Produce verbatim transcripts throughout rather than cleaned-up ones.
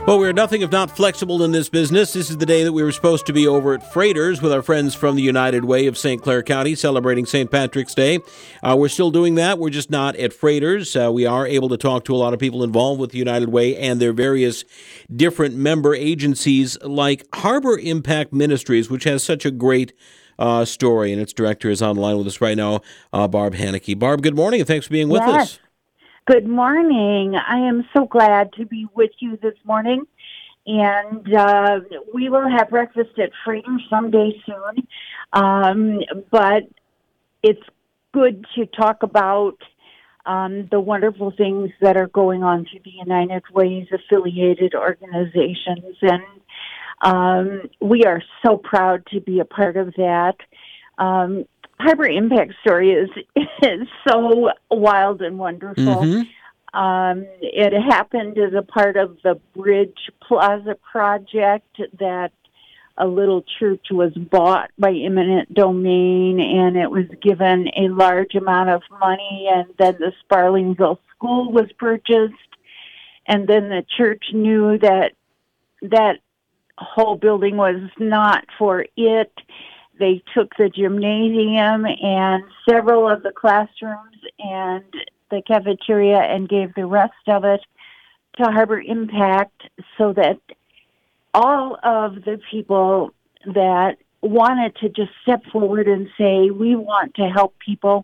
Well, we're nothing if not flexible in this business. This is the day that we were supposed to be over at Freighters with our friends from the United Way of Saint Clair County celebrating Saint Patrick's Day. Uh, we're still doing that. We're just not at Freighters. Uh, we are able to talk to a lot of people involved with the United Way and their various different member agencies like Harbor Impact Ministries, which has such a great uh, story, and its director is on the line with us right now, uh, Barb Haneke. Barb, good morning, and thanks for being with yes. us. Good morning. I am so glad to be with you this morning, and uh, we will have breakfast at Freighters someday soon, um, but it's good to talk about um, the wonderful things that are going on through the United Way's affiliated organizations, and um, we are so proud to be a part of that. Um, Harbor Impact story is is so wild and wonderful. Mm-hmm. Um, it happened as a part of the Bridge Plaza project that a little church was bought by eminent domain, and it was given a large amount of money, and then the Sparlingville School was purchased, and then the church knew that that whole building was not for it. They took the gymnasium and several of the classrooms and the cafeteria and gave the rest of it to Harbor Impact so that all of the people that wanted to just step forward and say, we want to help people,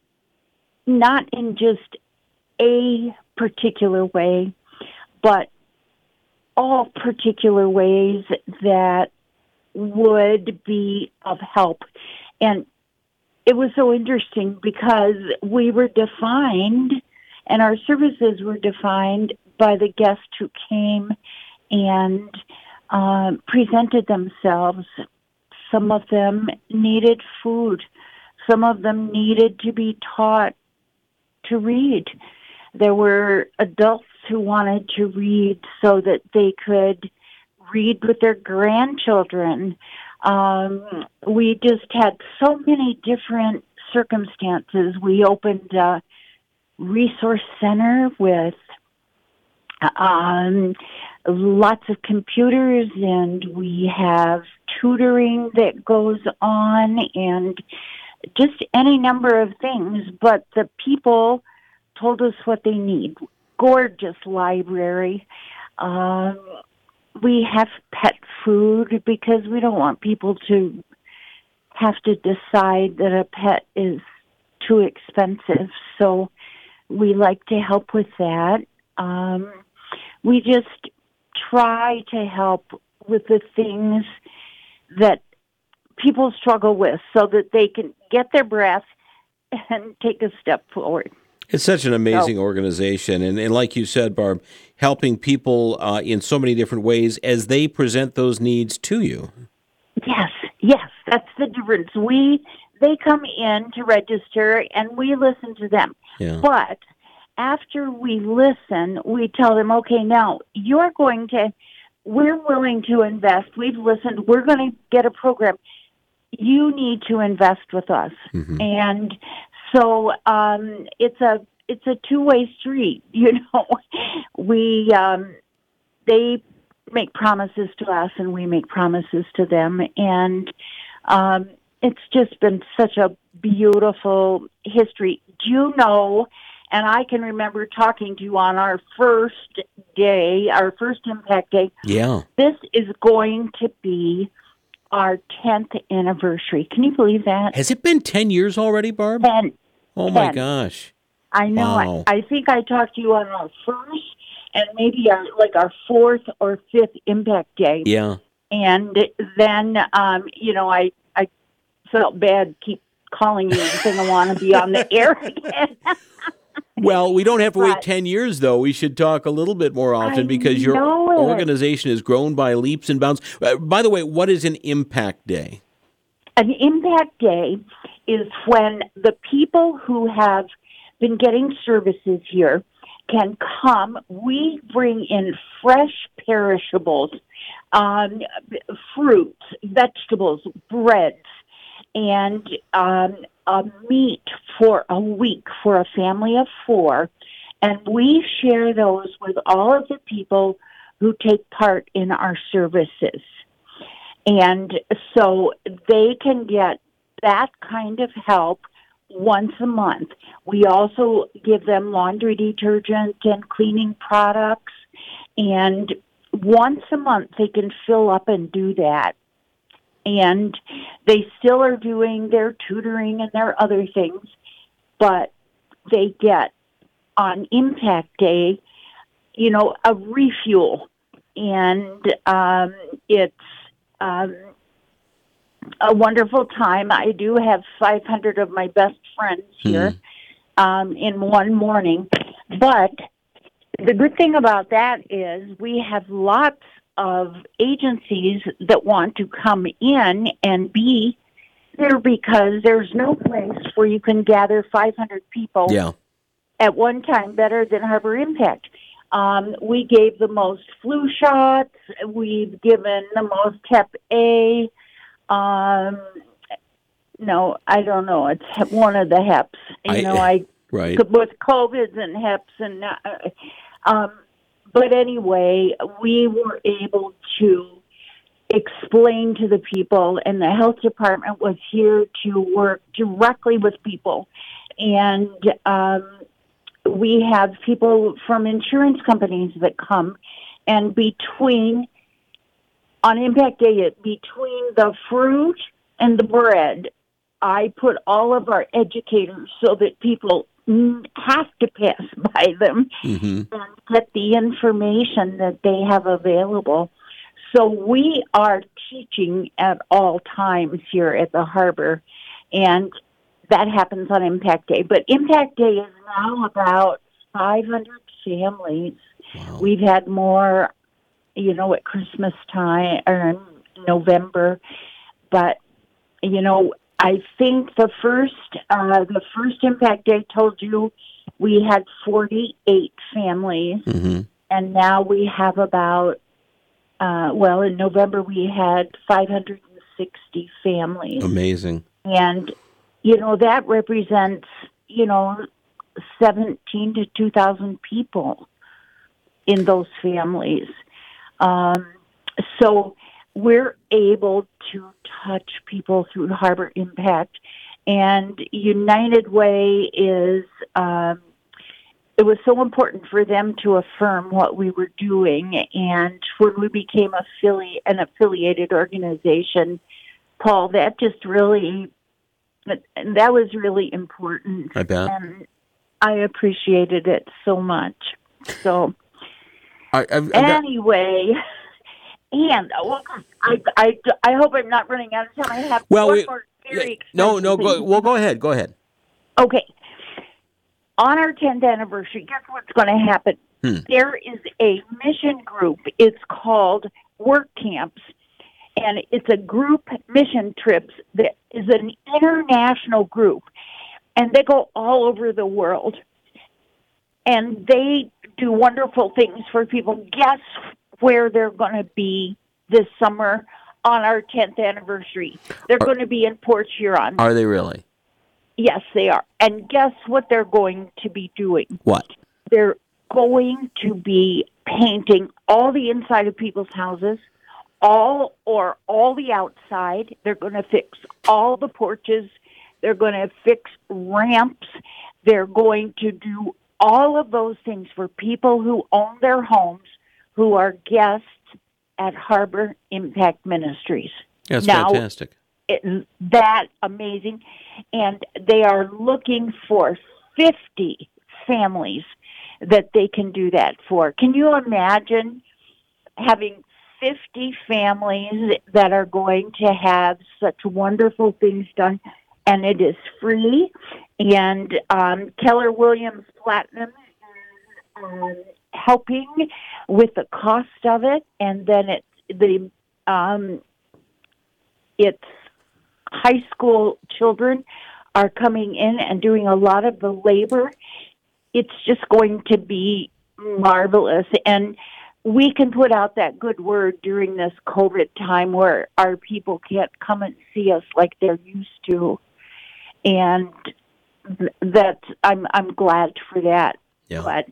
not in just a particular way, but all particular ways that would be of help. And it was so interesting because we were defined and our services were defined by the guests who came and uh, presented themselves. Some of them needed food. Some of them needed to be taught to read. There were adults who wanted to read so that they could read with their grandchildren. Um, we just had so many different circumstances. We opened a resource center with um, lots of computers, and we have tutoring that goes on, and just any number of things. But the people told us what they need. Gorgeous library. Um, We have pet food because we don't want people to have to decide that a pet is too expensive. So we like to help with that. Um, we just try to help with the things that people struggle with so that they can get their breath and take a step forward. It's such an amazing so, organization. And, and like you said, Barb, helping people uh, in so many different ways as they present those needs to you. Yes, yes, that's the difference. We They come in to register, and we listen to them. Yeah. But after we listen, we tell them, okay, now you're going to, we're willing to invest. We've listened. We're going to get a program. You need to invest with us. Mm-hmm. And so um, it's a it's a two-way street. You know, we um, they make promises to us, and we make promises to them, and um, it's just been such a beautiful history. Do you know? And I can remember talking to you on our first day, our first Impact Day. Yeah, this is going to be our tenth anniversary. Can you believe that? Has it been ten years already, Barb? ten. Oh, ten. my gosh. I know. Wow. I, I think I talked to you on our first and maybe our, like our fourth or fifth Impact Day. Yeah. And then, um, you know, I, I felt bad keep calling you and saying I want to be on the air again. Well, we don't have to wait But- ten years, though. We should talk a little bit more often I because your know it. organization has grown by leaps and bounds. Uh, by the way, what is an Impact Day? An Impact Day is when the people who have been getting services here can come. We bring in fresh perishables, um, fruits, vegetables, breads, and um, a meat for a week for a family of four. And we share those with all of the people who take part in our services. And so they can get that kind of help once a month. We also give them laundry detergent and cleaning products. And once a month they can fill up and do that. And they still are doing their tutoring and their other things, but they get on Impact Day, you know, a refuel. And um, it's um, a wonderful time. I do have five hundred of my best friends here mm. um, in one morning. But the good thing about that is we have lots of agencies that want to come in and be there because there's no place where you can gather five hundred people yeah. at one time better than Harbor Impact. Um, we gave the most flu shots. We've given the most Hep A. Um, no, I don't know. It's one of the Heps. You I, know, I right. with COVIDs and Heps and uh, um, but anyway, we were able to explain to the people, and the health department was here to work directly with people. And um, we have people from insurance companies that come, and between, on Impact Day, between the fruit and the bread, I put all of our educators so that people have to pass by them mm-hmm. and get the information that they have available. So we are teaching at all times here at the Harbor, and that happens on Impact Day. But Impact Day is now about five hundred families. Wow. We've had more, you know, at Christmas time or in November. But, you know, I think the first uh, the first Impact Day told you we had forty-eight families, mm-hmm. and now we have about, uh, well, in November we had five hundred sixty families. Amazing. And, you know, that represents, you know, seventeen to two thousand people in those families. Um, so we're able to touch people through Harbor Impact. And United Way is, um, it was so important for them to affirm what we were doing. And when we became affili- an affiliated organization, Paul, that just really, that was really important. I bet. And I appreciated it so much. So, I, I've, I've anyway... Got- And well, I, I, I hope I'm not running out of time. I have well, one we, more very no, no. Go, well, go ahead. Go ahead. Okay. On our tenth anniversary, guess what's going to happen? Hmm. There is a mission group. It's called Work Camps, and it's a group mission trips that is an international group, and they go all over the world, and they do wonderful things for people. Guess where they're going to be this summer on our tenth anniversary. They're are, going to be in Port Huron. Are they really? Yes, they are. And guess what they're going to be doing? What? They're going to be painting all the inside of people's houses, all or all the outside. They're going to fix all the porches. They're going to fix ramps. They're going to do all of those things for people who own their homes, who are guests at Harbor Impact Ministries. That's now, fantastic. It, that amazing. And they are looking for fifty families that they can do that for. Can you imagine having fifty families that are going to have such wonderful things done? And it is free. And um, Keller Williams Platinum is um, helping with the cost of it, and then it's the um, it's high school children are coming in and doing a lot of the labor. It's just going to be marvelous, and we can put out that good word during this COVID time where our people can't come and see us like they're used to, and that I'm I'm glad for that. Yeah. But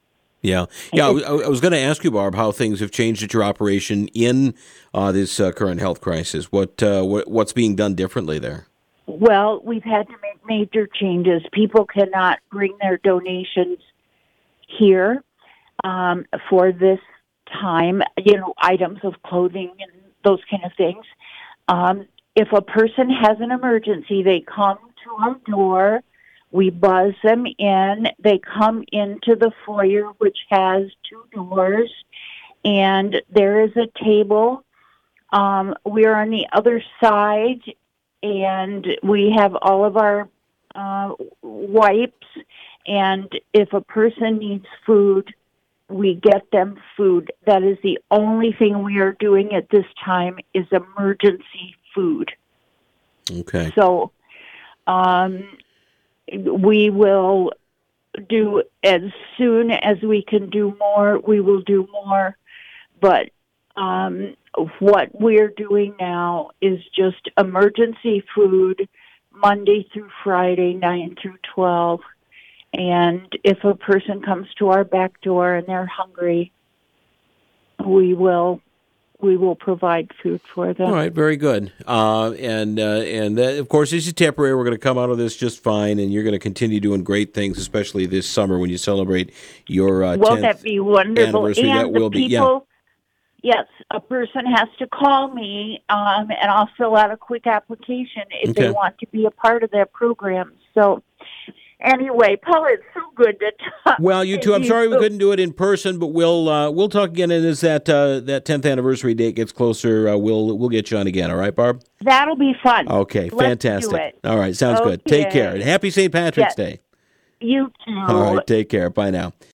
Yeah, yeah. I was, I was going to ask you, Barb, how things have changed at your operation in uh, this uh, current health crisis. What, uh, what what's being done differently there? Well, we've had to make major changes. People cannot bring their donations here um, for this time, you know, items of clothing and those kind of things. Um, if a person has an emergency, they come to our door, we buzz them in, they come into the foyer, which has two doors, and there is a table. Um, we're on the other side, and we have all of our uh, wipes, and if a person needs food, we get them food. That is the only thing we are doing at this time is emergency food. Okay. So um, we will do, as soon as we can do more, we will do more. But um, what we're doing now is just emergency food Monday through Friday, nine through twelve. And if a person comes to our back door and they're hungry, we will we will provide food for them. All right, very good. Uh, and uh, and that, of course, this is temporary. We're going to come out of this just fine, and you're going to continue doing great things, especially this summer when you celebrate your uh, Won't tenth that be wonderful? anniversary. And that will the be, people, yeah. Yes, a person has to call me, um, and I'll fill out a quick application if Okay. they want to be a part of that program. So. Anyway, Paul, it's so good to talk. Well, you too. I'm sorry we couldn't do it in person, but we'll uh, we'll talk again. And as that uh, that tenth anniversary date gets closer, uh, we'll we'll get you on again. All right, Barb? That'll be fun. Okay, Let's fantastic. do it. All right, sounds Okay. good. Take care and happy Saint Patrick's Yes. Day. You too. All right, take care. Bye now.